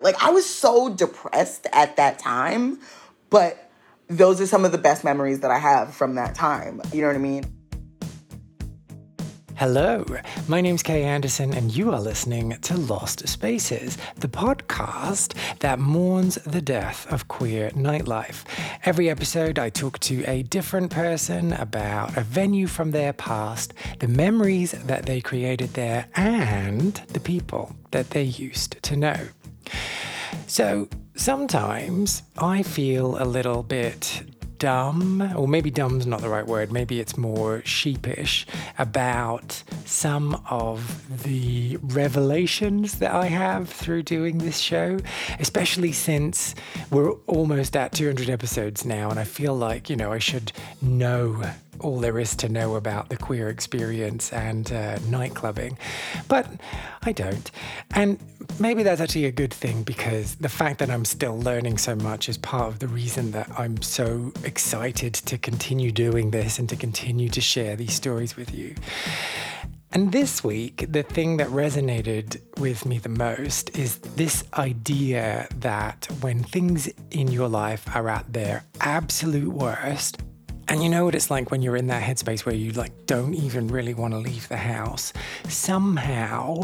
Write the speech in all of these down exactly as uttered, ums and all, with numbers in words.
Like, I was so depressed at that time, but those are some of the best memories that I have from that time. You know what I mean? Hello, my name's Kay Anderson, and you are listening to Lost Spaces, the podcast that mourns the death of queer nightlife. Every episode, I talk to a different person about a venue from their past, the memories that they created there, and the people that they used to know. So sometimes I feel a little bit dumb, or maybe dumb's not the right word, maybe it's more sheepish about some of the revelations that I have through doing this show, especially since we're almost at two hundred episodes now, and I feel like, you know, I should know all there is to know about the queer experience and uh, nightclubbing, but I don't. And maybe that's actually a good thing, because the fact that I'm still learning so much is part of the reason that I'm so excited to continue doing this and to continue to share these stories with you. And this week, the thing that resonated with me the most is this idea that when things in your life are at their absolute worst, and you know what it's like when you're in that headspace where you like don't even really want to leave the house. Somehow,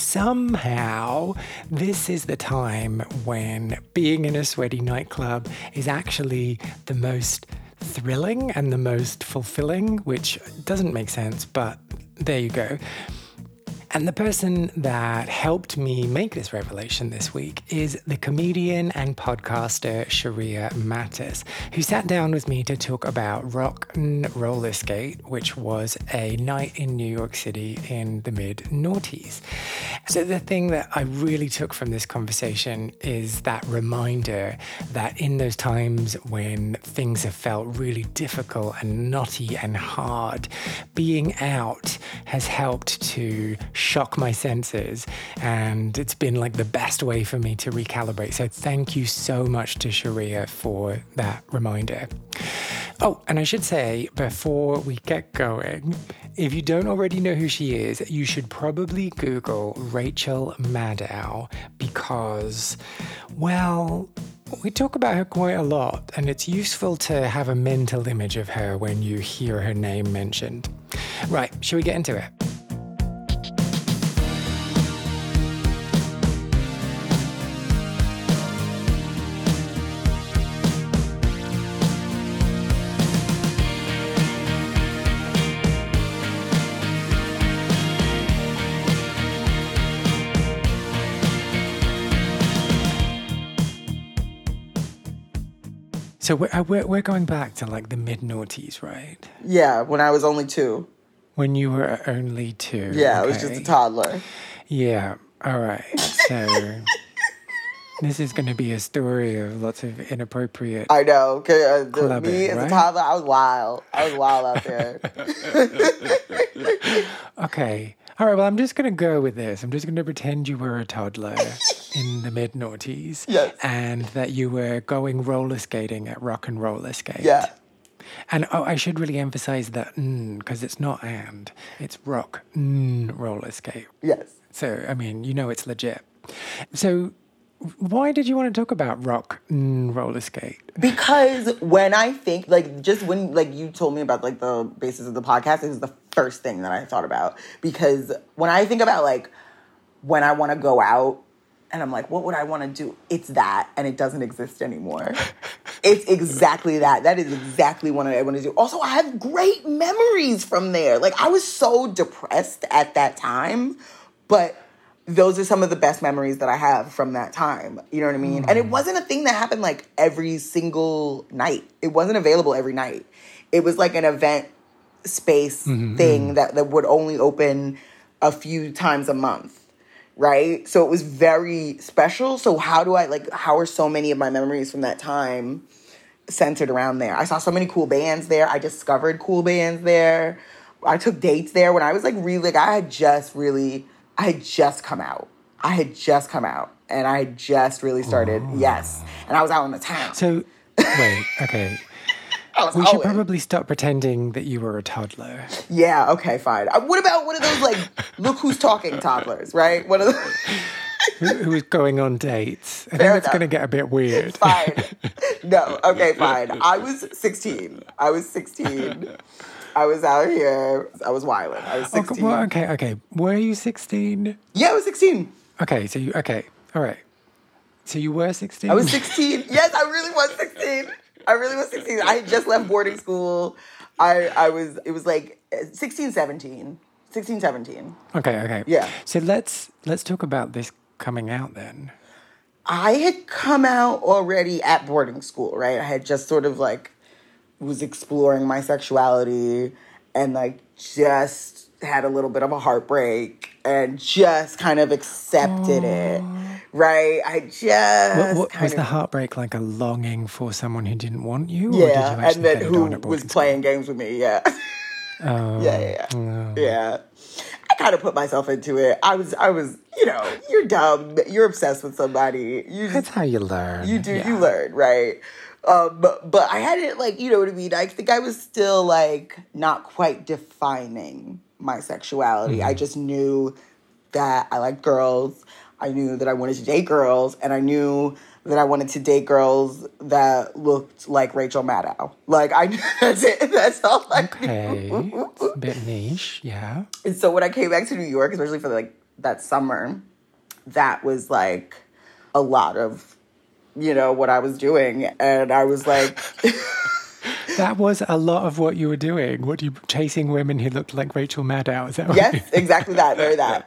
somehow, this is the time when being in a sweaty nightclub is actually the most thrilling and the most fulfilling, which doesn't make sense, but there you go. And the person that helped me make this revelation this week is the comedian and podcaster Sharia Mattis, who sat down with me to talk about Rock and Roller Skate, which was a night in New York City in the mid-noughties. So the thing that I really took from this conversation is that reminder that in those times when things have felt really difficult and knotty and hard, being out has helped to shock my senses, and it's been like the best way for me to recalibrate. So thank you so much to Sharia for that reminder. Oh, and I should say, before we get going, if you don't already know who she is, you should probably Google Rachel Maddow, because, well, we talk about her quite a lot, and it's useful to have a mental image of her when you hear her name mentioned. Right, shall we get into it? So we're, we're we're going back to like the mid-noughties, right? Yeah, when I was only two. When you were only two. Yeah, okay. I was just a toddler. Yeah, all right. So this is going to be a story of lots of inappropriate I know. 'Cause, uh, the, clubbing, me as right? a toddler, I was wild. I was wild out there. Okay. All right, well, I'm just going to go with this. I'm just going to pretend you were a toddler in the mid-noughties. Yes. And that you were going roller skating at Rock and Roller Skate. Yeah. And oh, I should really emphasize that mm, because it's not and, it's Rock mm, Roller Skate. Yes. So, I mean, you know it's legit. So why did you want to talk about Rock mm, Roller Skate? Because when I think, like, just when, like, you told me about, like, the basis of the podcast, this is the first thing that I thought about. Because when I think about, like, when I want to go out, and I'm like, what would I want to do? It's that, and it doesn't exist anymore. It's exactly that. That is exactly what I want to do. Also, I have great memories from there. Like, I was so depressed at that time, but those are some of the best memories that I have from that time. You know what I mean? Mm. And it wasn't a thing that happened, like, every single night. It wasn't available every night. It was, like, an event space mm-hmm. thing that, that would only open a few times a month. Right? So it was very special. So how do I, like, how are so many of my memories from that time centered around there? I saw so many cool bands there. I discovered cool bands there. I took dates there when I was, like, really, like, I had just really, I had just come out. I had just come out. And I had just really started, oh. yes. And I was out in the town. So, wait, okay. We should probably stop pretending that you were a toddler. Yeah, okay, fine. Uh, what about one of those, like, look who's talking toddlers, right? One of those... who, who was going on dates. I Fair think that's going to get a bit weird. Fine. No, okay, fine. I was sixteen. I was sixteen. I was out here. I was wilding. I was sixteen. Okay, well, okay, okay. Were you sixteen? Yeah, I was sixteen. Okay, so you, okay, all right. So you were sixteen? I was sixteen. Yes, I really was sixteen. I really was sixteen. I had just left boarding school. I, I was, it was like sixteen, seventeen. sixteen, seventeen. Okay, okay. Yeah. So let's let's talk about this coming out then. I had come out already at boarding school, right? I had just sort of like was exploring my sexuality and like just had a little bit of a heartbreak and just kind of accepted Aww. it. Right, I just what, what, was of, the heartbreak like a longing for someone who didn't want you? Yeah, or did you and then who was school? playing games with me? Yeah, oh, yeah, yeah, yeah. No. yeah. I kind of put myself into it. I was, I was, you know, you're dumb. You're obsessed with somebody. You just, That's how you learn. You do, yeah. you learn, right? Um, but but I hadn't like, you know what I mean. I think I was still like not quite defining my sexuality. Mm. I just knew that I liked girls. I knew that I wanted to date girls, and I knew that I wanted to date girls that looked like Rachel Maddow. Like, I that's it. That's all I okay. knew. Okay. It's a bit niche, yeah. And so when I came back to New York, especially for, like, that summer, that was, like, a lot of, you know, what I was doing. And I was like... That was a lot of what you were doing. What, you chasing women who looked like Rachel Maddow? Is that what yes, exactly that. Very that.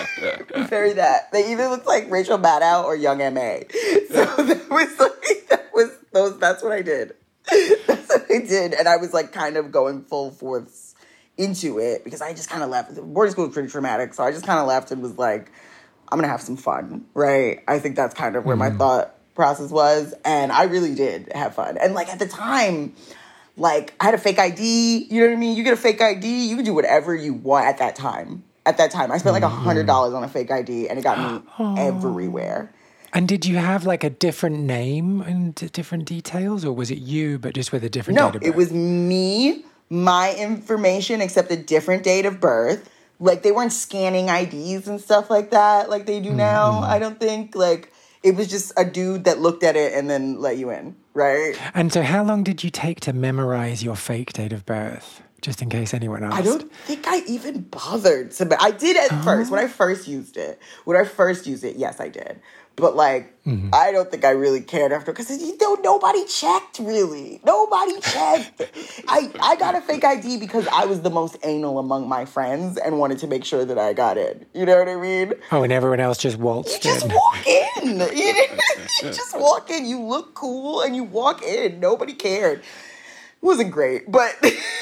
Very that. They either looked like Rachel Maddow or Young M A. So that was like that was those. That's what I did. That's what I did, and I was like kind of going full force into it because I just kind of left. Boarding school was pretty traumatic, so I just kind of left and was like, I'm gonna have some fun, right? I think that's kind of where mm. my thought process was, and I really did have fun. And like at the time. Like, I had a fake I D, you know what I mean? You get a fake I D, you can do whatever you want at that time. At that time. I spent like one hundred dollars on a fake I D, and it got me oh. everywhere. And did you have like a different name and different details, or was it you, but just with a different no, date of birth? No, it was me, my information, except a different date of birth. Like, they weren't scanning I Ds and stuff like that like they do now, mm-hmm. I don't think. Like, it was just a dude that looked at it and then let you in. Right. And so how long did you take to memorize your fake date of birth? Just in case anyone asked. I don't think I even bothered to. I did at oh. first. When I first used it. When I first used it, yes, I did. But, like, mm-hmm. I don't think I really cared after. Because, you know, nobody checked, really. Nobody checked. I, I got a fake I D because I was the most anal among my friends and wanted to make sure that I got in. You know what I mean? Oh, and everyone else just waltzed you just in. walk in. You, you just walk in. You look cool and you walk in. Nobody cared. It wasn't great. But,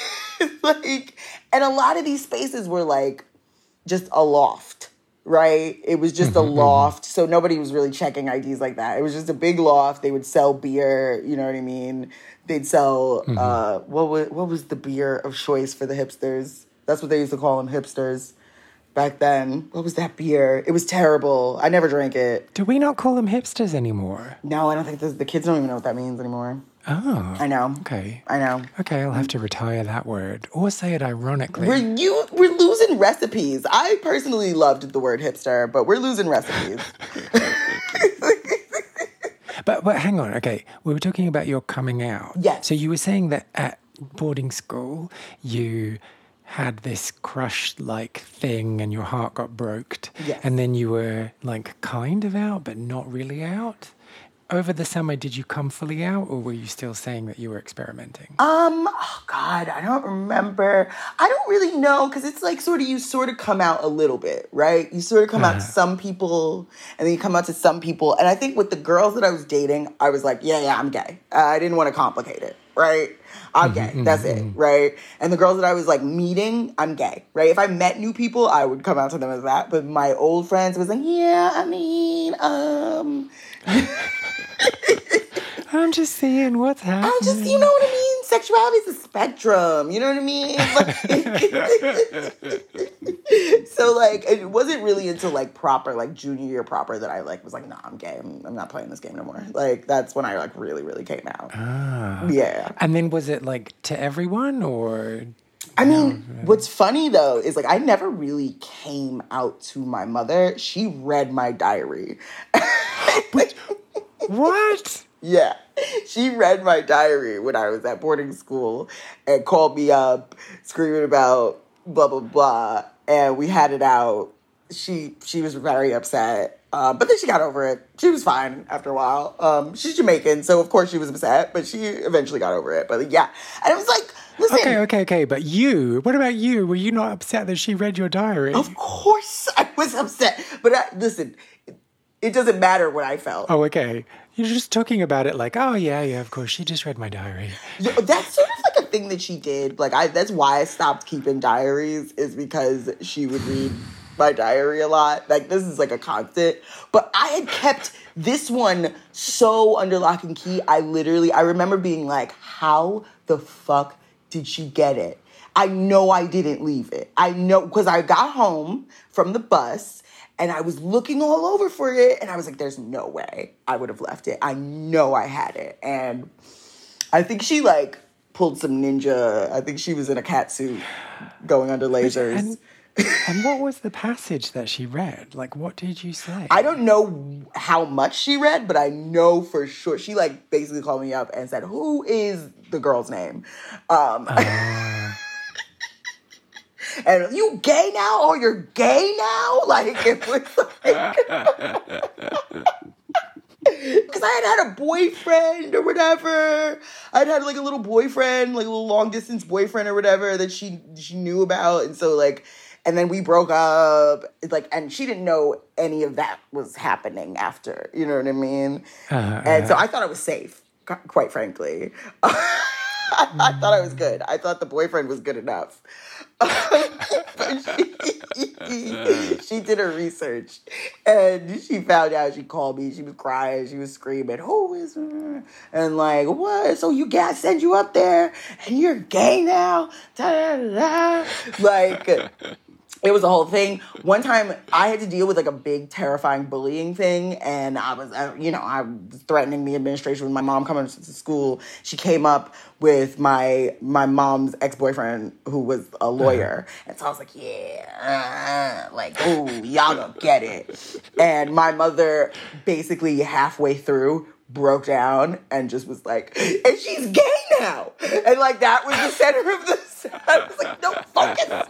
like, and a lot of these spaces were, like, just a loft. Right? It was just a loft. So nobody was really checking I Ds like that. It was just a big loft. They would sell beer. You know what I mean? They'd sell, mm-hmm. uh, what was, what was the beer of choice for the hipsters? That's what they used to call them, hipsters. Back then. What was that beer? It was terrible. I never drank it. Do we not call them hipsters anymore? No, I don't think this, the kids don't even know what that means anymore. Oh. I know. Okay. I know. Okay, I'll have to retire that word. Or say it ironically. We're, you, we're losing recipes. I personally loved the word hipster, but we're losing recipes. but, but hang on, okay. We were talking about your coming out. Yes. So you were saying that at boarding school, you had this crush-like thing and your heart got broked. Yes. And then you were, like, kind of out, but not really out. Over the summer, did you come fully out, or were you still saying that you were experimenting? Um, oh God, I don't remember. I don't really know, because it's like sort of, you sort of come out a little bit, right? You sort of come uh-huh. out to some people, and then you come out to some people. And I think with the girls that I was dating, I was like, yeah, yeah, I'm gay. Uh, I didn't want to complicate it, right? I'm gay. Mm-hmm, That's mm-hmm. it, right? And the girls that I was, like, meeting, I'm gay, right? If I met new people, I would come out to them as that. But my old friends was like, yeah, I mean, um... I'm just seeing what's happening. I'm just, you know what I mean? Sexuality is a spectrum. You know what I mean? Like, so, like, it wasn't really until, like, proper, like, junior year proper that I, like, was like, nah, I'm gay. I'm, I'm not playing this game no more. Like, that's when I, like, really, really came out. Ah. Yeah. And then was it, like, to everyone, or I mean, no, what's funny, though, is, like, I never really came out to my mother. She read my diary. But, what? Yeah. She read my diary when I was at boarding school and called me up screaming about blah, blah, blah. And we had it out. She she was very upset. Uh, but then she got over it. She was fine after a while. Um, she's Jamaican, so of course she was upset, but she eventually got over it. But yeah. And it was like, listen. Okay, okay, okay. But you, what about you? Were you not upset that she read your diary? Of course I was upset. But I, listen, it, it doesn't matter what I felt. Oh, okay. You're just talking about it like, oh, yeah, yeah, of course. She just read my diary. Yeah, that's sort of like a thing that she did. Like, I that's why I stopped keeping diaries, is because she would read my diary a lot. Like, this is like a constant. But I had kept this one so under lock and key. I literally, I remember being like, how the fuck did she get it? I know I didn't leave it. I know, because I got home from the bus and I was looking all over for it. And I was like, there's no way I would have left it. I know I had it. And I think she, like, pulled some ninja. I think she was in a cat suit going under lasers. And, and what was the passage that she read? Like, what did you say? I don't know how much she read, but I know for sure. She, like, basically called me up and said, who is the girl's name? Um, uh. And you gay now? Oh, you're gay now? Like, it was like... Because I had had a boyfriend or whatever. I'd had, like, a little boyfriend, like, a little long-distance boyfriend or whatever that she she knew about. And so, like... And then we broke up, like, and she didn't know any of that was happening after, you know what I mean? Uh, and so I thought I was safe, quite frankly. I, I thought I was good. I thought the boyfriend was good enough. she, she did her research, and she found out. She called me. She was crying. She was screaming, who is her? And like, what? So you guys send you up there, and you're gay now? Da-da-da-da. Like... It was a whole thing. One time, I had to deal with, like, a big, terrifying bullying thing, and I was, uh, you know, I was threatening the administration with my mom coming to school. She came up with my my mom's ex-boyfriend, who was a lawyer, and so I was like, yeah, uh, like, ooh, y'all gonna get it. And my mother, basically halfway through, broke down and just was like, and she's gay now. And, like, that was the center of the... I was like, no, focus,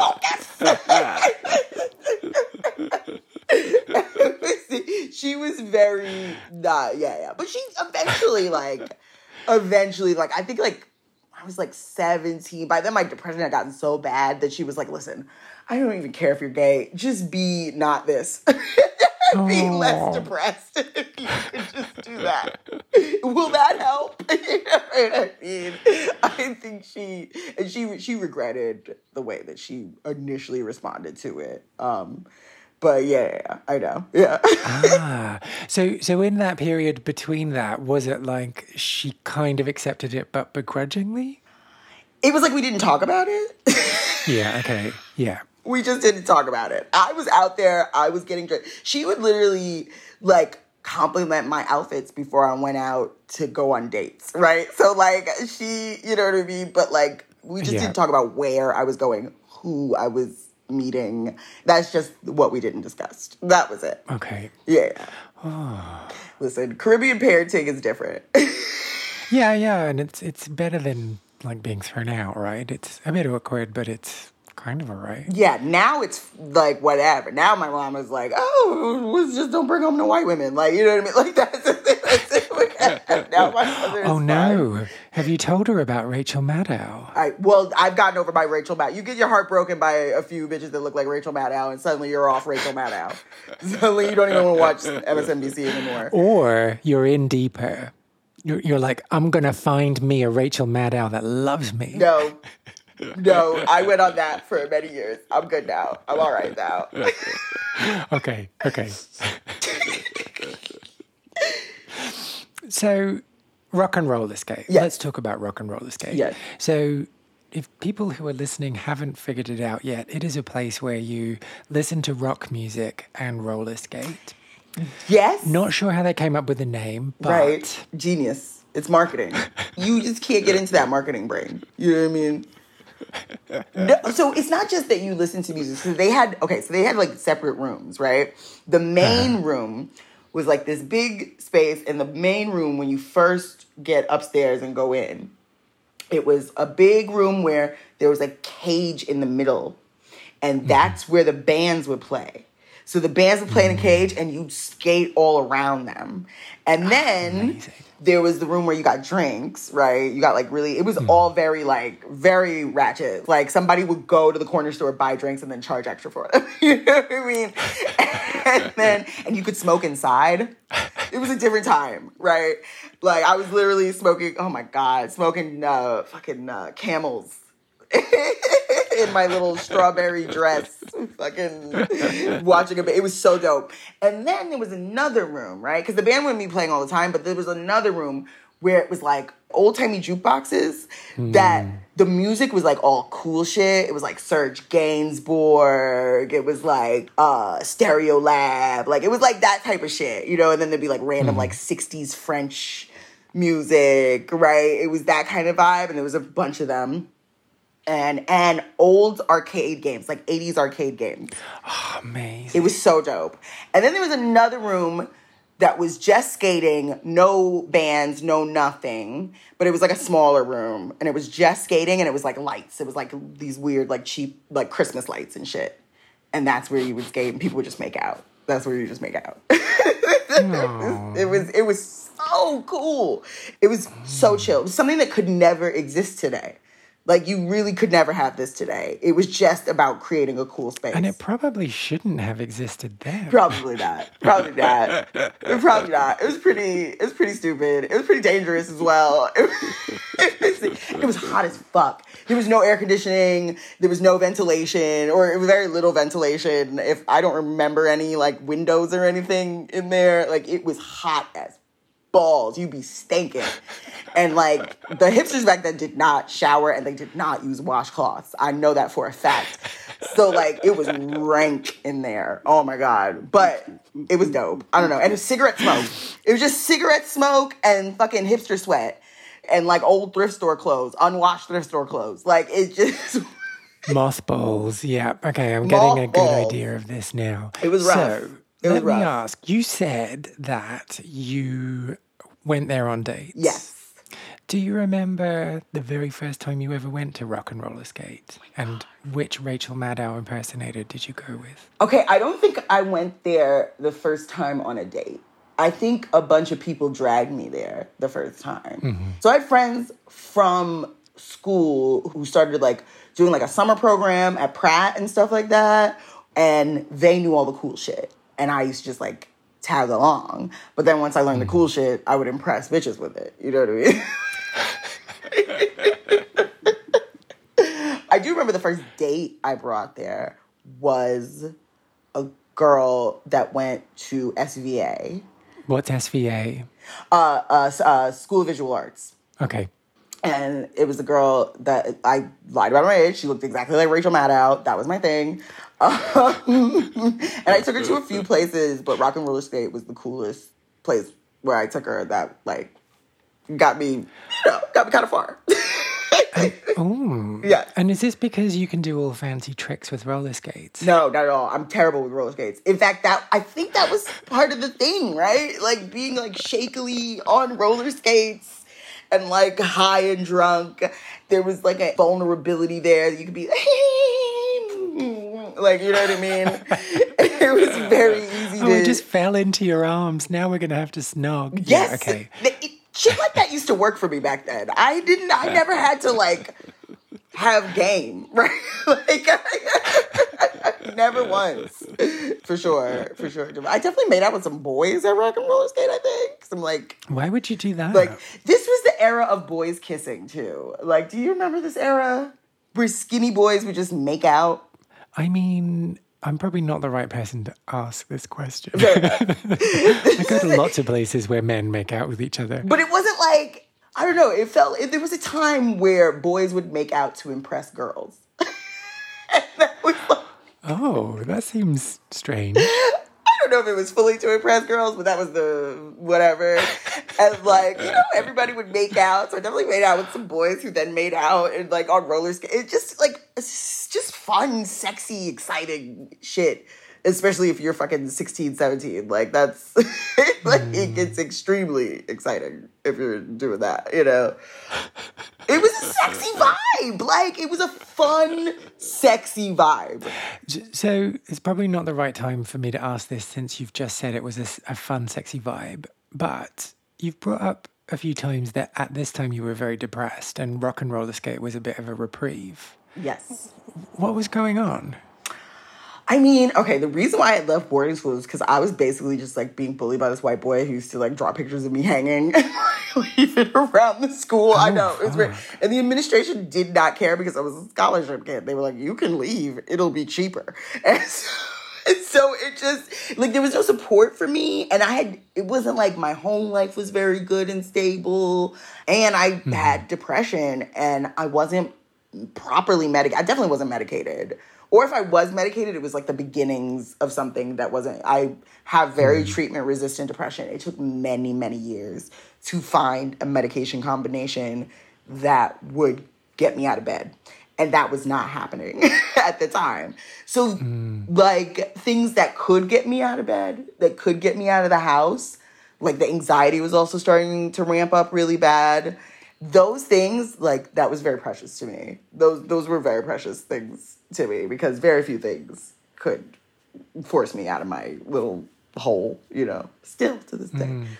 focus. She was very, not, yeah, yeah. But she eventually, like, eventually, like, I think, like, I was, like, seventeen. By then, my depression had gotten so bad that she was like, listen, I don't even care if you're gay. Just be not this. Be oh. less depressed. If you could just do that. Will that help? You know what I mean? I think she, and she she regretted the way that she initially responded to it. Um, but yeah, I know. Yeah. ah, so so in that period between that, was it like she kind of accepted it but begrudgingly? It was like we didn't talk about it. Yeah, okay. Yeah. We just didn't talk about it. I was out there. I was getting dressed. She would literally, like, compliment my outfits before I went out to go on dates, right? So, like, she, you know what I mean? But, like, we just yeah. didn't talk about where I was going, who I was meeting. That's just what we didn't discuss. That was it. Okay. Yeah. Oh. Listen, Caribbean parenting is different. yeah, yeah. And it's it's better than, like, being thrown out, right? It's a bit awkward, but it's... kind of all right. Yeah, now it's like whatever. Now my mom is like, oh, just don't bring home the white women. Like, you know what I mean? Like, that's the thing. Now my mother is Oh, no. Fine. Have you told her about Rachel Maddow? I, well, I've gotten over by Rachel Maddow. You get your heart broken by a few bitches that look like Rachel Maddow, and suddenly you're off Rachel Maddow. Suddenly you don't even want to watch M S N B C anymore. Or you're in deeper. You're, you're like, I'm going to find me a Rachel Maddow that loves me. No. No, I went on that for many years. I'm good now. I'm all right now. okay, okay. So, Rock and Roller Skate. Yes. Let's talk about Rock and Roller Skate. Yes. So, if people who are listening haven't figured it out yet, it is a place where you listen to rock music and roller skate. Yes. Not sure how they came up with the name, but... Right. Genius. It's marketing. You just can't get into that marketing brain. You know what I mean? No, so it's not just that you listen to music. So they had, okay, so they had like separate rooms, right? The main uh-huh. room was like this big space. And the main room, when you first get upstairs and go in, it was a big room where there was a cage in the middle. And that's mm-hmm. where the bands would play. So the bands would play in a cage and you'd skate all around them. And then oh, there was the room where you got drinks, right? You got like really, it was mm. all very like, very ratchet. Like somebody would go to the corner store, buy drinks, and then charge extra for them. You know what I mean? And then, and you could smoke inside. It was a different time, right? Like I was literally smoking, oh my God, smoking uh, fucking uh, Camels. In my little strawberry dress, fucking watching a bit. It was so dope. And then there was another room, right? Because the band wouldn't be playing all the time, but there was another room where it was like old-timey jukeboxes mm. that the music was like all cool shit. It was like Serge Gainsbourg. It was like uh, Stereo Lab. Like, it was like that type of shit, you know? And then there'd be like random mm. like sixties French music, right? It was that kind of vibe, and there was a bunch of them. And and old arcade games, like eighties arcade games. Oh, amazing. It was so dope. And then there was another room that was just skating, no bands, no nothing. But it was like a smaller room. And it was just skating, and it was like lights. It was like these weird, like cheap, like Christmas lights and shit. And that's where you would skate, and people would just make out. That's where you just make out. Oh. It was it was so cool. It was so chill. It was something that could never exist today. Like, you really could never have this today. It was just about creating a cool space. And it probably shouldn't have existed then. Probably not. Probably not. Probably not. It was pretty, it was pretty stupid. It was pretty dangerous as well. It was, it was hot as fuck. There was no air conditioning. There was no ventilation, or it was very little ventilation. If I don't remember any, like, windows or anything in there. Like, it was hot as balls. You'd be stinking. And, like, the hipsters back then did not shower, and they did not use washcloths. I know that for a fact. So, like, it was rank in there. Oh, my God. But it was dope. I don't know. And it was cigarette smoke. It was just cigarette smoke and fucking hipster sweat and, like, old thrift store clothes, unwashed thrift store clothes. Like, it just... Mothballs. Yeah. Okay, I'm getting Mothballs. a good idea of this now. It was rough. So, it let was rough. me ask. You said that you went there on dates. Yes. Do you remember the very first time you ever went to Rock and Roller Skate? Oh and which Rachel Maddow impersonator did you go with? Okay, I don't think I went there the first time on a date. I think a bunch of people dragged me there the first time. Mm-hmm. So I had friends from school who started like doing like a summer program at Pratt and stuff like that. And they knew all the cool shit. And I used to just like tag along. But then once I learned mm-hmm. the cool shit, I would impress bitches with it. You know what I mean? I do remember the first date I brought there was a girl that went to S V A. What's S V A? Uh, uh, uh, School of Visual Arts. Okay. And it was a girl that I lied about my age. She looked exactly like Rachel Maddow. That was my thing. Um, and I took her to a few places, but Rock and Roller Skate was the coolest place where I took her that, like, got me, you know, got me kind of far. Oh. Yeah. And is this because you can do all fancy tricks with roller skates? No, not at all. I'm terrible with roller skates. In fact, that I think that was part of the thing, right? Like, being, like, shakily on roller skates and, like, high and drunk. There was, like, a vulnerability there. You could be, like, you know what I mean? It was very easy oh, to... it just fell into your arms. Now we're going to have to snog. Yes. Yeah, okay. It, shit like that used to work for me back then. I didn't, I never had to, like, have game, right? Like, I, never once. For sure, for sure. I definitely made out with some boys at Rock and Roller Skate, I think. Some, like... Why would you do that? Like, this was the era of boys kissing, too. Like, do you remember this era? Where skinny boys would just make out? I mean... I'm probably not the right person to ask this question. I go to lots of places where men make out with each other. But it wasn't like, I don't know, it felt, it, there was a time where boys would make out to impress girls. And that was like, oh, that seems strange. I don't know if it was fully to impress girls, but that was the whatever. And like, you know, everybody would make out. So I definitely made out with some boys who then made out and like on roller skates. It's just like, it's just fun, sexy, exciting shit. Especially if you're fucking sixteen, seventeen. Like, that's, like, mm. it gets extremely exciting if you're doing that, you know? It was a sexy vibe. Like, it was a fun, sexy vibe. So it's probably not the right time for me to ask this since you've just said it was a, a fun, sexy vibe. But you've brought up a few times that at this time you were very depressed and rock and roller skate was a bit of a reprieve. Yes. What was going on? I mean, okay, the reason why I left boarding school is because I was basically just, like, being bullied by this white boy who used to, like, draw pictures of me hanging and leave it around the school. Oh, I know. It was weird. And the administration did not care because I was a scholarship kid. They were like, you can leave. It'll be cheaper. And so, and so it just, like, there was no support for me. And I had, it wasn't like my home life was very good and stable. And I mm-hmm. had depression and I wasn't properly medicated. I definitely wasn't medicated. Or if I was medicated, it was like the beginnings of something that wasn't. I have very mm. treatment-resistant depression. It took many, many years to find a medication combination that would get me out of bed. And that was not happening at the time. So, mm. like, things that could get me out of bed, that could get me out of the house, like the anxiety was also starting to ramp up really bad. Those things, like, that was very precious to me. Those those were very precious things to me because very few things could force me out of my little hole, you know, still to this day. Mm.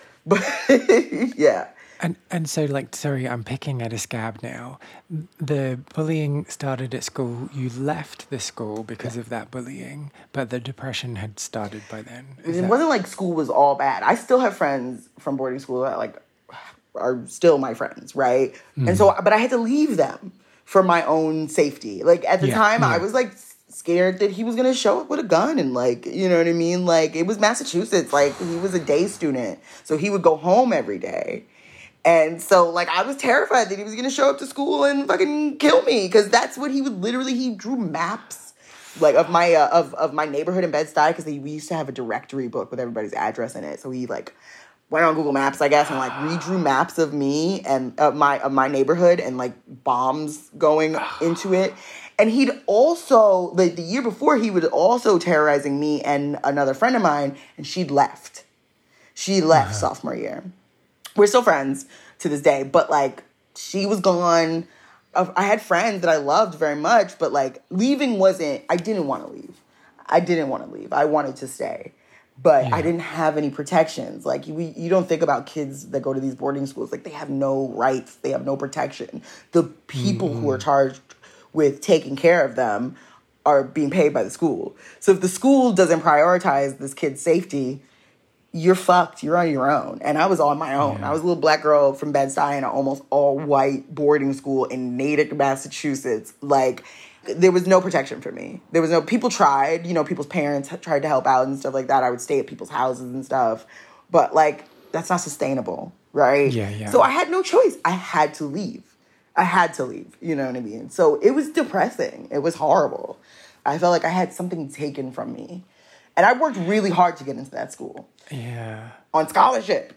But, yeah. And and so, like, sorry, I'm picking at a scab now. The bullying started at school. You left the school because yeah. of that bullying, but the depression had started by then. Is it that... wasn't like school was all bad. I still have friends from boarding school that, like, are still my friends, right? Mm. And so, but I had to leave them for my own safety. Like, at the yeah, time, yeah. I was, like, scared that he was going to show up with a gun and, like, you know what I mean? Like, it was Massachusetts. Like, he was a day student. So he would go home every day. And so, like, I was terrified that he was going to show up to school and fucking kill me. Because that's what he would literally, he drew maps, like, of my, uh, of, of my neighborhood in Bed-Stuy. Because we used to have a directory book with everybody's address in it. So he, like... went on Google Maps, I guess, and, like, redrew maps of me and of my of my neighborhood and, like, bombs going into it. And he'd also, the, the year before, he was also terrorizing me and another friend of mine, and she'd left. She left uh-huh. sophomore year. We're still friends to this day, but, like, she was gone. I had friends that I loved very much, but, like, leaving wasn't, I didn't want to leave. I didn't want to leave. I wanted to stay. But yeah. I didn't have any protections. Like, you, you don't think about kids that go to these boarding schools. Like, they have no rights. They have no protection. The people mm. who are charged with taking care of them are being paid by the school. So if the school doesn't prioritize this kid's safety, you're fucked. You're on your own. And I was on my own. Yeah. I was a little black girl from Bed-Stuy in an almost all-white boarding school in Natick, Massachusetts. Like... there was no protection for me. There was no... people tried. You know, people's parents tried to help out and stuff like that. I would stay at people's houses and stuff. But, like, that's not sustainable, right? Yeah, yeah. So I had no choice. I had to leave. I had to leave. You know what I mean? So it was depressing. It was horrible. I felt like I had something taken from me. And I worked really hard to get into that school. Yeah. On scholarship.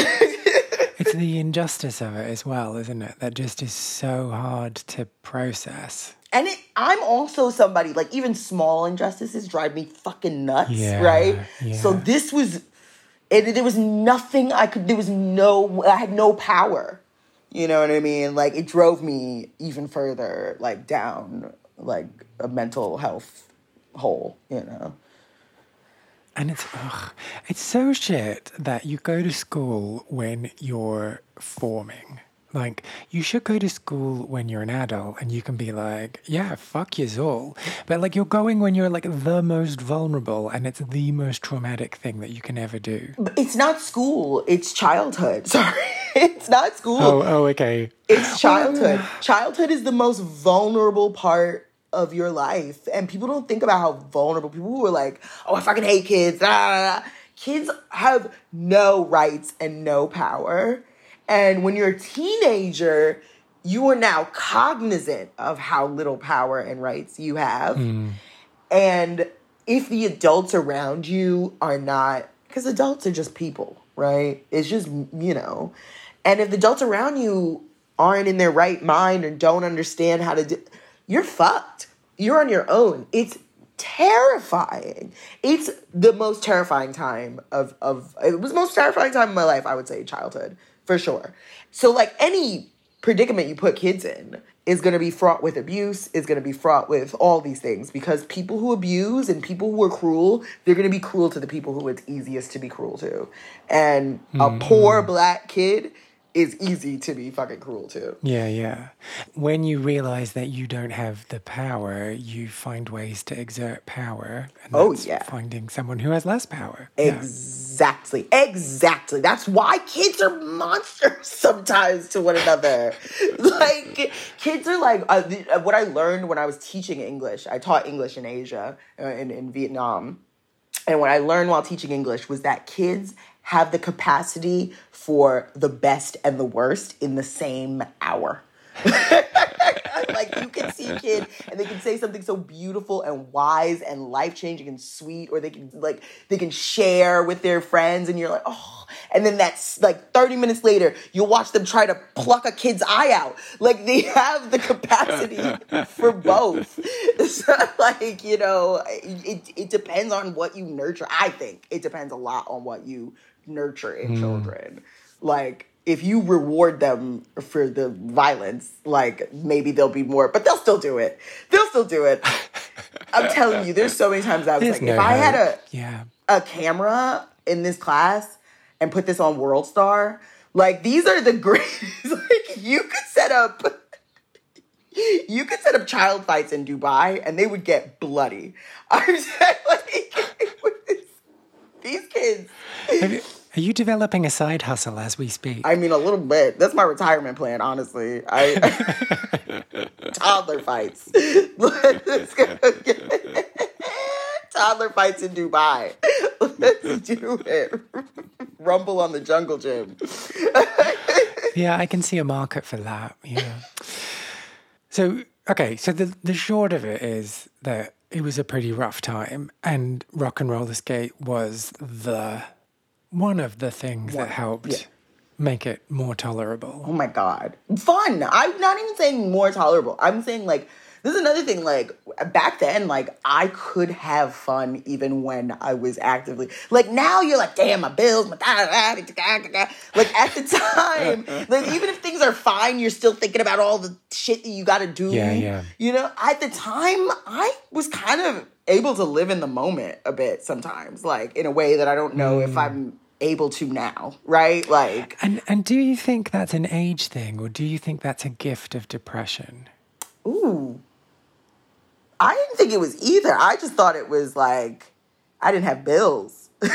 It's the injustice of it as well, isn't it? That just is so hard to process. And it, I'm also somebody, like, even small injustices drive me fucking nuts, yeah, right? Yeah. So this was, it, there was nothing I could, there was no, I had no power. You know what I mean? Like, it drove me even further, like, down, like, a mental health hole, you know? And it's, ugh, it's so shit that you go to school when you're forming. Like, you should go to school when you're an adult and you can be like, yeah, fuck yous all. But, like, you're going when you're, like, the most vulnerable and it's the most traumatic thing that you can ever do. It's not school. It's childhood. Sorry. It's not school. Oh, oh, okay. It's childhood. Childhood is the most vulnerable part of your life. And people don't think about how vulnerable people who are like, oh, I fucking hate kids. Ah. Kids have no rights and no power. And when you're a teenager, you are now cognizant of how little power and rights you have. Mm. And if the adults around you are not, because adults are just people, right? It's just, you know, and if the adults around you aren't in their right mind or don't understand how to do, you're fucked. You're on your own. It's terrifying. It's the most terrifying time of, of, it was the most terrifying time of my life, I would say, childhood, for sure. So, like, any predicament you put kids in is going to be fraught with abuse, is going to be fraught with all these things, because people who abuse and people who are cruel, they're going to be cruel to the people who it's easiest to be cruel to. And mm-hmm. a poor black kid is easy to be fucking cruel to. Yeah, yeah. When you realize that you don't have the power, you find ways to exert power. And oh, that's yeah. finding someone who has less power. Exactly. Yeah. Exactly. That's why kids are monsters sometimes to one another. Like, kids are like, uh, the, uh, what I learned when I was teaching English, I taught English in Asia, uh, in, in Vietnam. And what I learned while teaching English was that kids have the capacity for the best and the worst in the same hour. Like, you can see a kid and they can say something so beautiful and wise and life-changing and sweet, or they can, like, they can share with their friends, and you're like, oh. And then that's, like, thirty minutes later, you'll watch them try to pluck a kid's eye out. Like, they have the capacity for both. So, like, you know, it, it depends on what you nurture. I think it depends a lot on what you nurture in mm. children. Like, if you reward them for the violence, like, maybe they'll be more, but they'll still do it. They'll still do it. I'm telling you, there's so many times I was there's like, no if I hope. had a yeah. a camera in this class and put this on World Star, like, these are the greatest. Like, you could set up, you could set up child fights in Dubai and they would get bloody. I'm saying, like, these kids. Have you- Are you developing a side hustle as we speak? I mean, a little bit. That's my retirement plan, honestly. I toddler fights. Toddler fights in Dubai. Let's do it. Rumble on the Jungle Gym. Yeah, I can see a market for that. Yeah. So, okay, so the the short of it is that it was a pretty rough time, and Rock and Roller Skate was the one of the things one, that helped yeah. make it more tolerable. Oh my God. Fun. I'm not even saying more tolerable. I'm saying, like, this is another thing, like, back then, like, I could have fun even when I was actively, like, now you're like, damn, my bills, my da da da da da da. Like, at the time, like, even if things are fine, you're still thinking about all the shit that you got to do. Yeah, yeah. You know, at the time, I was kind of able to live in the moment a bit sometimes, like, in a way that I don't know mm. if I'm able to now, right? Like, and and do you think that's an age thing, or do you think that's a gift of depression? Ooh. I didn't think it was either. I just thought it was like, I didn't have bills. You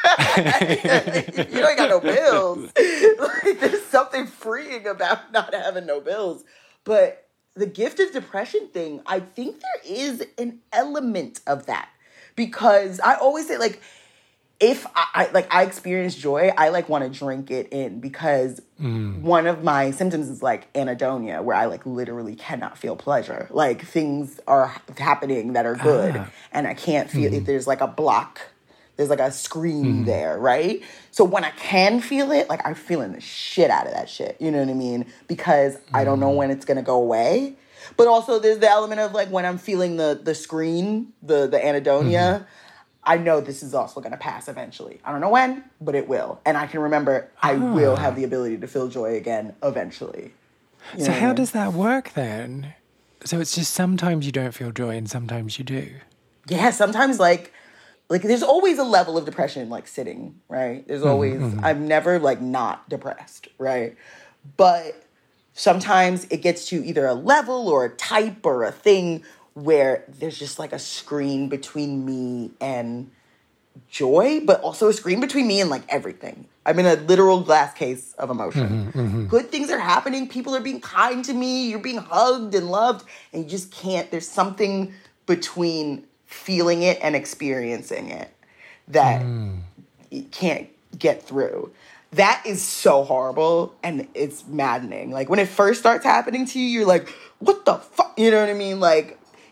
ain't got no bills. Like, there's something freeing about not having no bills. But the gift of depression thing, I think there is an element of that. Because I always say, like, if I, I like I experience joy, I like want to drink it in, because mm. one of my symptoms is like anhedonia, where I like literally cannot feel pleasure. Like, things are happening that are good, ah. and I can't feel mm. if there's like a block, there's like a screen mm. there, right? So when I can feel it, like, I'm feeling the shit out of that shit. You know what I mean? Because mm. I don't know when it's gonna go away. But also there's the element of, like, when I'm feeling the the screen, the the anhedonia. Mm. I know this is also going to pass eventually. I don't know when, but it will. And I can remember I oh. will have the ability to feel joy again eventually. You so how I mean? does that work then? So it's just sometimes you don't feel joy and sometimes you do? Yeah, sometimes, like, like there's always a level of depression, like, sitting, right? There's always, mm-hmm. I'm never, like, not depressed, right? But sometimes it gets to either a level or a type or a thing where there's just like a screen between me and joy, but also a screen between me and, like, everything. I'm in a literal glass case of emotion. Mm-hmm, mm-hmm. Good things are happening. People are being kind to me. You're being hugged and loved. And you just can't. There's something between feeling it and experiencing it that mm. you can't get through. That is so horrible, and it's maddening. Like, when it first starts happening to you, you're like, what the fuck? You know what I mean? Like,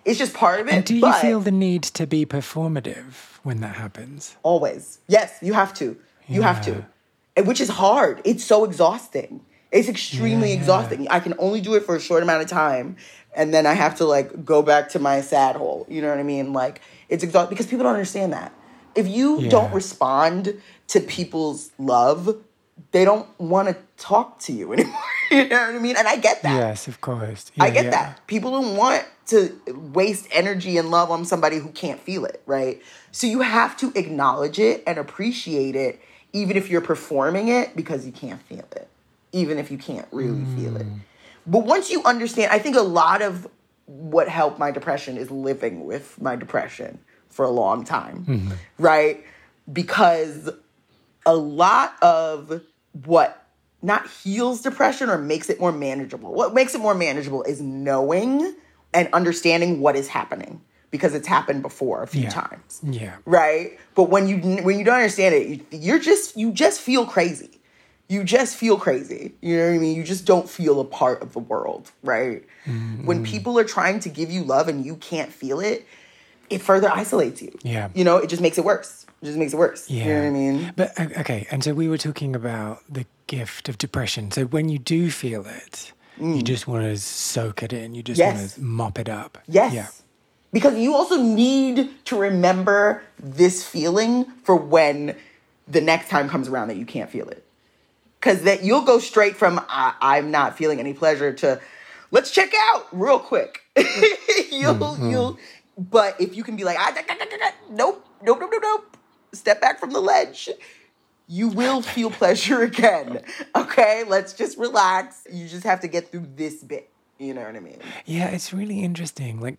It's just part of it. And do you but feel the need to be performative when that happens? Always. Yes, you have to. You Yeah. have to. And which is hard. It's so exhausting. It's extremely Yeah, yeah. exhausting. I can only do it for a short amount of time. And then I have to like go back to my sad hole. You know what I mean? Like it's exhausting because people don't understand that. If you Yeah. don't respond to people's love, they don't want to talk to you anymore. You know what I mean? And I get that. Yes, of course. I Yeah, get yeah. that. People don't want to waste energy and love on somebody who can't feel it, right? So you have to acknowledge it and appreciate it, even if you're performing it, because you can't feel it, even if you can't really mm. feel it. But once you understand, I think a lot of what helped my depression is living with my depression for a long time, mm-hmm. right? Because a lot of what not heals depression or makes it more manageable. What makes it more manageable is knowing and understanding what is happening because it's happened before a few yeah. times. Yeah. Right? But when you when you don't understand it, you, you're just you just feel crazy. You just feel crazy. You know what I mean? You just don't feel a part of the world, right? Mm-hmm. When people are trying to give you love and you can't feel it, it further isolates you. Yeah. You know, it just makes it worse. It just makes it worse. Yeah. You know what I mean? But, okay, and so we were talking about the gift of depression. So when you do feel it, mm. you just want to soak it in. You just yes. want to mop it up. Yes. Yeah. Because you also need to remember this feeling for when the next time comes around that you can't feel it. Because that you'll go straight from, I- I'm not feeling any pleasure to, let's check out real quick. you'll, mm-hmm. you'll, but if you can be like, ah, da, da, da, da, da, nope, nope, nope, nope, nope. Step back from the ledge. You will feel pleasure again. Okay? Let's just relax. You just have to get through this bit. You know what I mean? Yeah, it's really interesting. Like,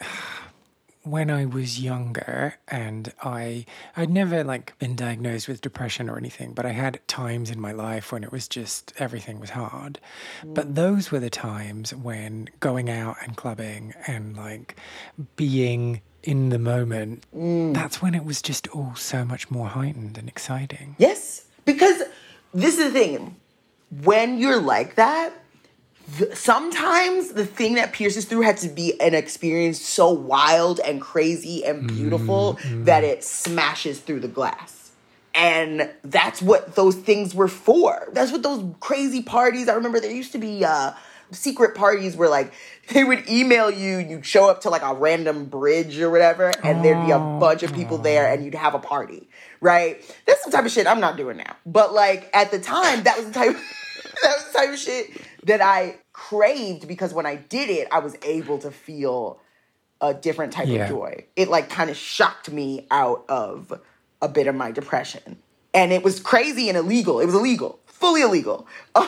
when I was younger and I, I'd never, like, been diagnosed with depression or anything, but I had times in my life when it was just, everything was hard. Mm. But those were the times when going out and clubbing and, like, being in the moment, mm. that's when it was just all so much more heightened and exciting. Yes, because this is the thing. When you're like that, th- sometimes the thing that pierces through had to be an experience so wild and crazy and beautiful mm. that it smashes through the glass. And that's what those things were for. That's what those crazy parties, I remember there used to be uh, secret parties where like they would email you, you'd show up to like a random bridge or whatever, and oh, there'd be a bunch of people there and you'd have a party, right? That's some type of shit I'm not doing now. But like at the time, that was the type of, that was the type of shit that I craved because when I did it, I was able to feel a different type yeah. of joy. It like kind of shocked me out of a bit of my depression. And it was crazy and illegal. It was illegal. Fully illegal.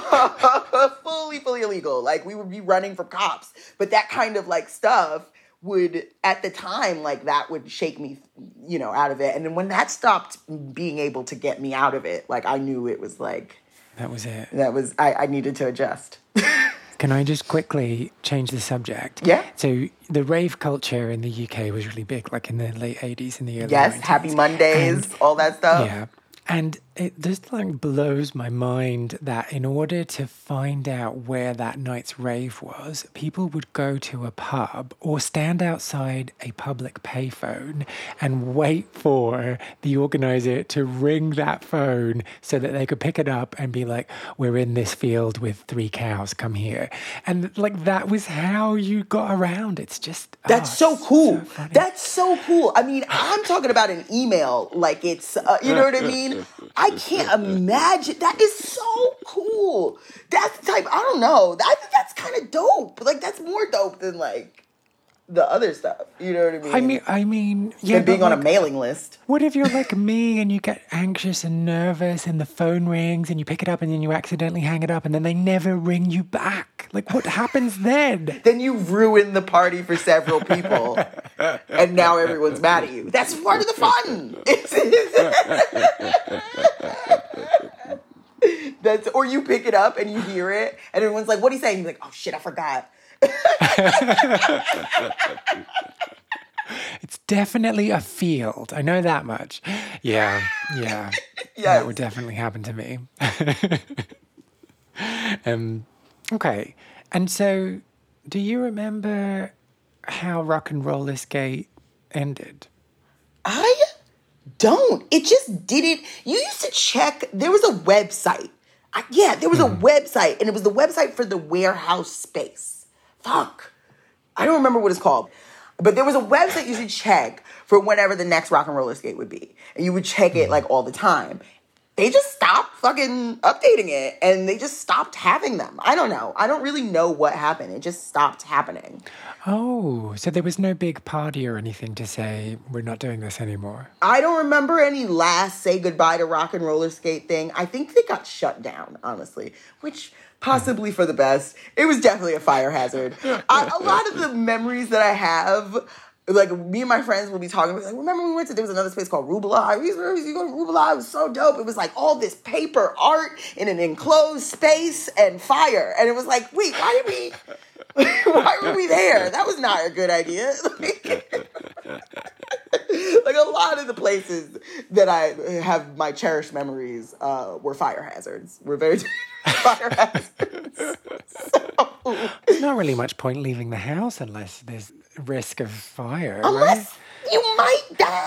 fully, fully illegal. Like, we would be running from cops. But that kind of, like, stuff would, at the time, like, that would shake me, you know, out of it. And then when that stopped being able to get me out of it, like, I knew it was, like... That was it. That was... I, I needed to adjust. Can I just quickly change the subject? Yeah. So the rave culture in the U K was really big, like in the late eighties and the early yes, nineties. Happy Mondays, and, all that stuff. Yeah. And it just like blows my mind that in order to find out where that night's rave was, people would go to a pub or stand outside a public payphone and wait for the organizer to ring that phone so that they could pick it up and be like, we're in this field with three cows, come here. And like that was how you got around. It's just... That's oh, so cool. So That's so cool. I mean, I'm talking about an email like it's, uh, you know what I mean? I can't imagine. That is so cool. That's the type, I don't know. I think that's kind of dope. Like, that's more dope than, like, the other stuff. You know what I mean? I mean, I mean, yeah. Than being like, on a mailing list. What if you're like me and you get anxious and nervous and the phone rings and you pick it up and then you accidentally hang it up and then they never ring you back? Like, what happens then? Then you ruin the party for several people and now everyone's mad at you. That's part of the fun. That's, or you pick it up and you hear it and everyone's like, what are you saying? You're like, oh shit, I forgot. It's definitely a field. I know that much. Yeah, yeah. Yes. That would definitely happen to me. um, okay. And so, do you remember how Rock and Roller Skate ended? I don't. It just didn't. You used to check. There was a website. I, yeah, there was a website, and it was the website for the warehouse space. Fuck. I don't remember what it's called. But there was a website you should check for whenever the next Rock and Roller Skate would be. And you would check it, like, all the time. They just stopped fucking updating it, and they just stopped having them. I don't know. I don't really know what happened. It just stopped happening. Oh, so there was no big party or anything to say, we're not doing this anymore? I don't remember any last say goodbye to Rock and Roller Skate thing. I think they got shut down, honestly, which possibly for the best. It was definitely a fire hazard. I, a lot of the memories that I have, like, me and my friends will be talking, like, remember when we went to, there was another space called Rubala. We used to, we used to go to Rubala. It was so dope. It was like all this paper art in an enclosed space and fire. And it was like, wait, why did we, why were we there? That was not a good idea. Like, a lot of the places that I have my cherished memories uh, were fire hazards. Were very fire hazards. So, there's not really much point leaving the house unless there's risk of fire, unless right? you might die.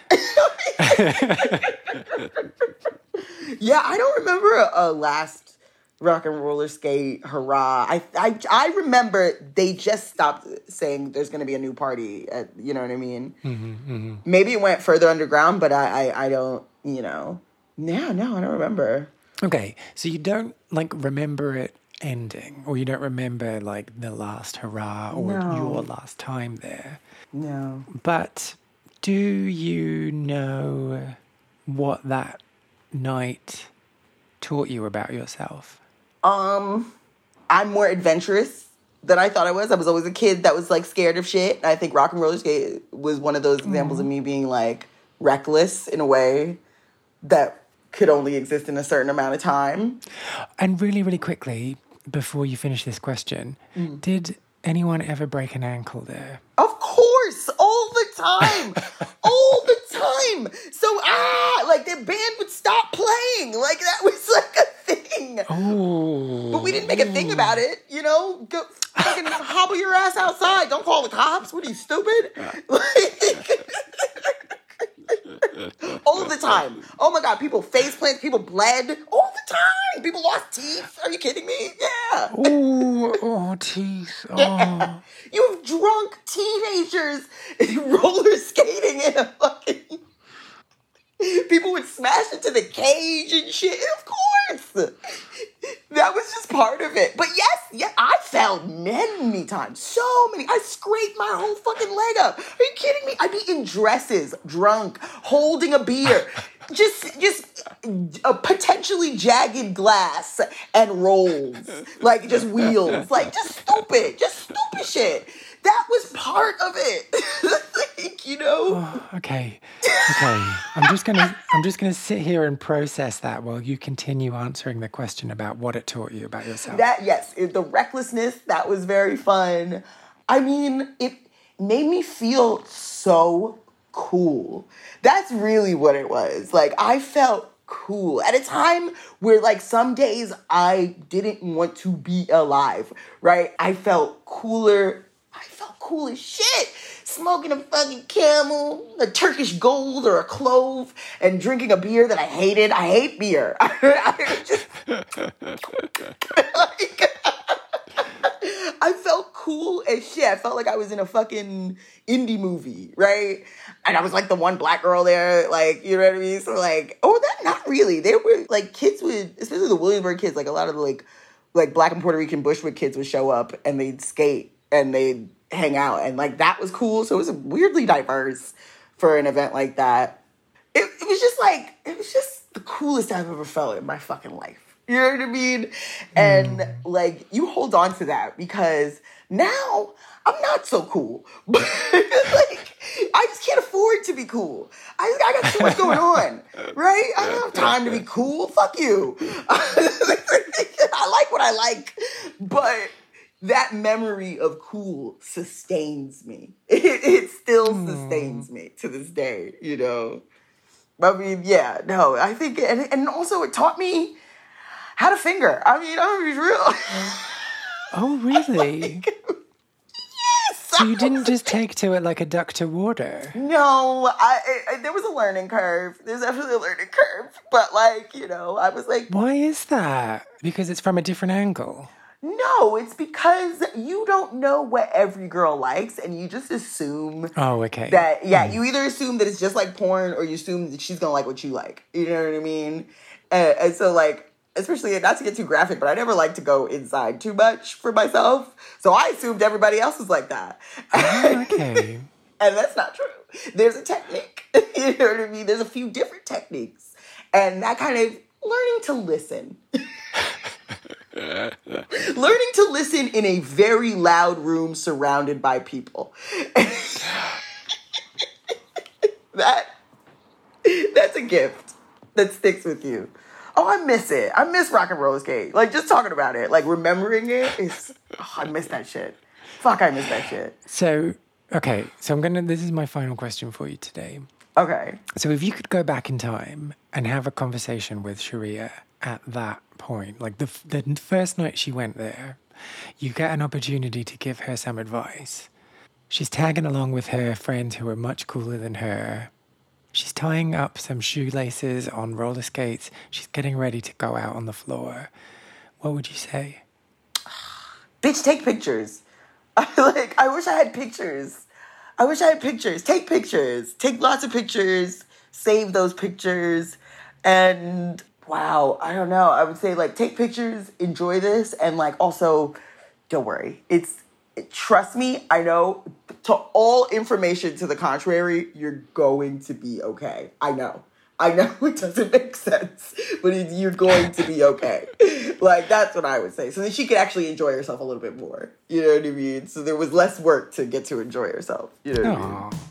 Yeah, I don't remember a, a last Rock and Roller Skate hurrah. I I I remember they just stopped saying there's going to be a new party. At, you know what I mean? Mm-hmm, mm-hmm. Maybe it went further underground, but I, I I don't. You know. No, no, I don't remember. Okay, so you don't like remember it ending, or you don't remember like the last hurrah or No. your last time there. No. But do you know what that night taught you about yourself? Um, I'm more adventurous than I thought I was. I was always a kid that was, like, scared of shit. I think Rock and Roller Skate was one of those examples of me being, like, reckless in a way that could only exist in a certain amount of time. And really, really quickly, before you finish this question, mm. did anyone ever break an ankle there? Of course! All the time! All the time! So, ah! Like, their band would stop playing! Like, that was, like, a thing! Oh. But we didn't make a thing about it, you know? Go fucking hobble your ass outside. Don't call the cops. What are you, stupid? Like, all the time. Oh my God, people face plants, people bled all the time. People lost teeth. Are you kidding me? Yeah. Ooh, oh, teeth. Oh. Yeah. You have drunk teenagers roller skating in a fucking... People would smash into the cage and shit. Of course. That was just part of it. But yes, yeah, I fell many times. So many. I scraped my whole fucking leg up. Are you kidding me? I'd be in dresses, drunk, holding a beer. Just, just a potentially jagged glass and rolls. Like, just wheels. Like, just stupid. Just stupid shit. That was part of it. Like, you know? Oh, okay. Okay. I'm just gonna I'm just gonna sit here and process that while you continue answering the question about what it taught you about yourself. That, yes, it, the recklessness, that was very fun. I mean, it made me feel so cool. That's really what it was. Like, I felt cool at a time where, like, some days I didn't want to be alive, right? I felt cooler. I felt cool as shit. Smoking a fucking Camel, a Turkish Gold, or a Clove, and drinking a beer that I hated. I hate beer. I just, like, I felt cool as shit. I felt like I was in a fucking indie movie, right? And I was like the one black girl there, like, you know what I mean? So, like, oh, that, not really. They were, like, kids would, especially the Williamsburg kids, like, a lot of the, like, like, black and Puerto Rican Bushwick kids would show up, and they'd skate, and they'd hang out, and, like, that was cool. So it was weirdly diverse for an event like that. It, it was just, like, it was just the coolest I've ever felt in my fucking life. You know what I mean? And, mm. like, you hold on to that, because now I'm not so cool. But, like, I just can't afford to be cool. I, I got too much going on, right? I don't have time to be cool. Fuck you. I like what I like, but that memory of cool sustains me. It, it still sustains me to this day, you know? I mean, yeah, no, I think, and, and also it taught me how to finger. I mean, I'm gonna be real. Oh, really? Like, yes! So you didn't just take to it like a duck to water? No, I, I there was a learning curve. There's definitely a learning curve. But like, you know, I was like... Why is that? Because it's from a different angle? No, it's because you don't know what every girl likes and you just assume... Oh, okay. That, yeah, mm. you either assume that it's just like porn or you assume that she's going to like what you like. You know what I mean? And, and so like... Especially, not to get too graphic, but I never like to go inside too much for myself. So I assumed everybody else was like that. Oh, okay. And that's not true. There's a technique. You know what I mean? There's a few different techniques. And that kind of learning to listen. Learning to listen in a very loud room surrounded by people. that That's a gift that sticks with you. Oh, I miss it. I miss Rock and Roll Skate. Like, just talking about it. Like, remembering it is... Oh, I miss that shit. Fuck, I miss that shit. So, okay. So I'm going to... This is my final question for you today. Okay. So if you could go back in time and have a conversation with Sharia at that point, like the the first night she went there, you get an opportunity to give her some advice. She's tagging along with her friends who are much cooler than her. She's tying up some shoelaces on roller skates. She's getting ready to go out on the floor. What would you say? Bitch, take pictures. like, I wish I had pictures. I wish I had pictures. Take pictures. Take lots of pictures. Save those pictures. And, wow, I don't know. I would say, like, take pictures, enjoy this, and, like, also, don't worry. It's... Trust me, I know, to all information to the contrary, you're going to be okay. I know. I know it doesn't make sense, but it, you're going to be okay. Like, that's what I would say. So that she could actually enjoy herself a little bit more. You know what I mean? So there was less work to get to enjoy herself. You know what Aww. I mean?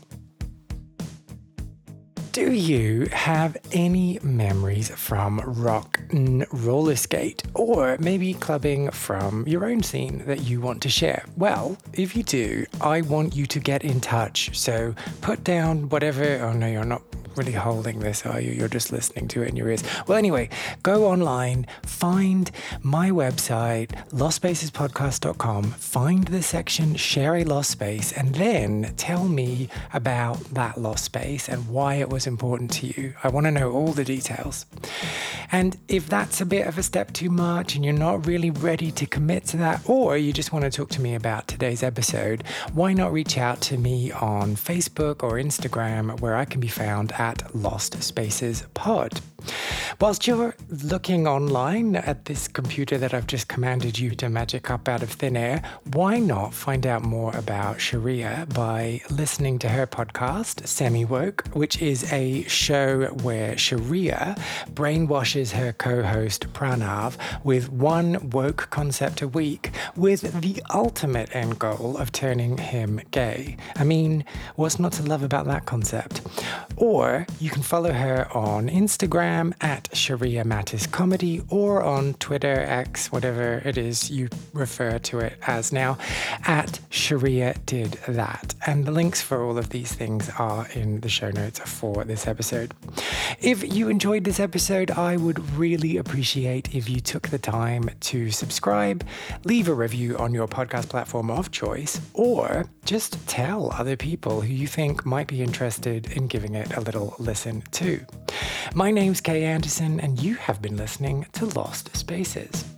Do you have any memories from rock and roller skate, or maybe clubbing from your own scene that you want to share? Well, if you do, I want you to get in touch. So put down whatever... Oh no, you're not really holding this, are you? You're just listening to it in your ears. Well, anyway, go online, find my website, lost spaces podcast dot com, find the section Share a Lost Space, and then tell me about that lost space and why it was important to you. I want to know all the details. And if that's a bit of a step too much and you're not really ready to commit to that, or you just want to talk to me about today's episode, why not reach out to me on Facebook or Instagram, where I can be found at Lost Spaces Pod. Whilst you're looking online at this computer that I've just commanded you to magic up out of thin air, why not find out more about Sharia by listening to her podcast, Semi-Woke, which is a show where Sharia brainwashes her co-host Pranav with one woke concept a week, with the ultimate end goal of turning him gay. I mean, what's not to love about that concept? Or you can follow her on Instagram at Sharia Matters Comedy, or on Twitter, X, whatever it is you refer to it as now, at Sharia Did That. And the links for all of these things are in the show notes for this episode. If you enjoyed this episode, I would really appreciate if you took the time to subscribe, leave a review on your podcast platform of choice, or just tell other people who you think might be interested in giving it a little listen too. My name's Kay Anderson, and you have been listening to Lost Spaces.